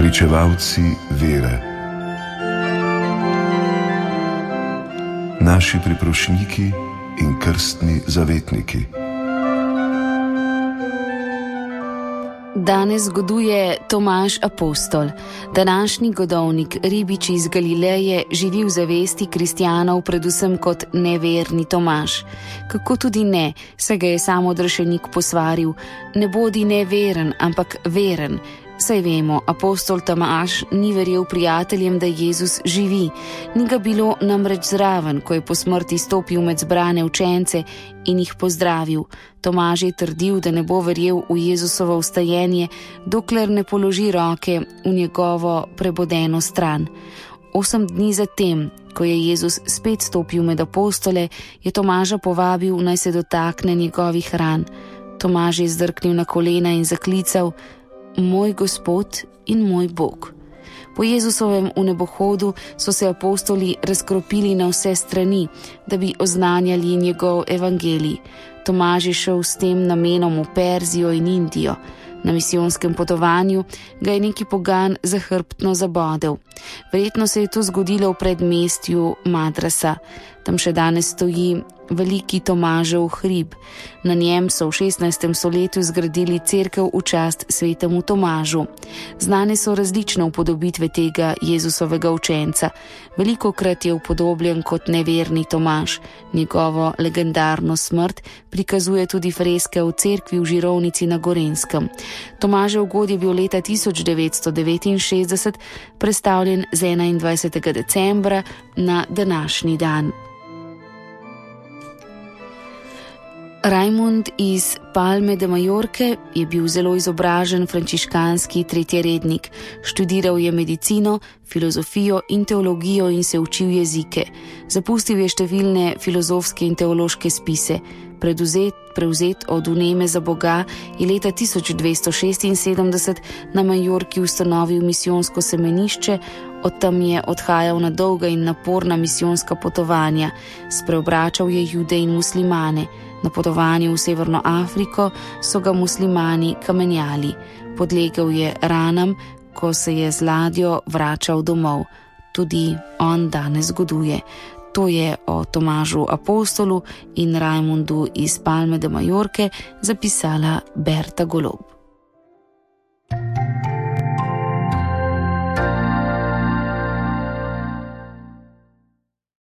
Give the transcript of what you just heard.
Pričevalci vere. Naši priprošniki in krstni zavetniki. Danes goduje Tomaž Apostol. Današnji godovnik, ribič iz Galileje, živi v zavesti kristjanov predvsem kot neverni Tomaž. Kako tudi ne, saj ga je sam odrešenik posvaril: ne bodi neveren, ampak veren. Saj vemo, apostol Tomaž ni verjel prijateljem, da Jezus živi. Ni ga bilo namreč zraven, ko je po smrti stopil med zbrane učence in jih pozdravil. Tomaž je trdil, da ne bo verjel v Jezusovo vstajenje, dokler ne položi roke v njegovo prebodeno stran. 8 dni zatem, ko je Jezus spet stopil med apostole, je Tomaža povabil, naj se dotakne njegovih ran. Tomaž je zdrknil na kolena in zaklical: moj Gospod in moj Bog. Po Jezusovem vnebohodu so se apostoli razkropili na vse strani, da bi oznanjali njegov evangelij. Tomaž je šel s tem namenom v Perzijo in Indijo. Na misijonskem potovanju ga je neki pogan zahrbtno zabodel. Verjetno se je to zgodilo v predmestju Madrasa. Tam še danes stoji veliki Tomažev hrib. Na njem so v 16. stoletju zgradili cerkev v čast svetemu Tomažu. Znane so različne upodobitve tega Jezusovega učenca. Velikokrat je upodobljen kot neverni Tomaž. Njegovo legendarno smrt prikazuje tudi freske v cerkvi v Žirovnici na Gorenjskem. Tomažev god je bil leta 1969 prestavljen z 21. decembra na današnji dan. Rajmund iz Palme de Majorke je bil zelo izobražen frančiškanski tretjerednik. Študiral je medicino, filozofijo in teologijo in se učil jezike. Zapustil je številne filozofske in teološke spise. Prevzet od vneme za Boga, je leta 1276 na Majorki ustanovil misijonsko semenišče. Od tam je odhajal na dolga in naporna misijonska potovanja. Spreobračal je Jude in muslimane. Na potovanju v Severno Afriko so ga muslimani kamenjali. Podlegel je ranam, ko se je z ladjo vračal domov. Tudi on danes goduje. To je o Tomažu Apostolu in Rajmundu iz Palme de Majorke zapisala Berta Golob.